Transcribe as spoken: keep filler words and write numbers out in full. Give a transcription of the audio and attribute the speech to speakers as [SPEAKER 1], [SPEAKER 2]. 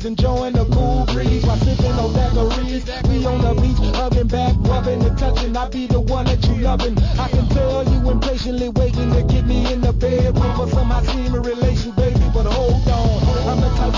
[SPEAKER 1] days, enjoying the cool breeze while sipping on daiquiris. We on the beach, hugging back, rubbing and touching. I be the one that you loving. I can tell you impatiently waiting to get me in the bedroom for some high scheming relation, baby. But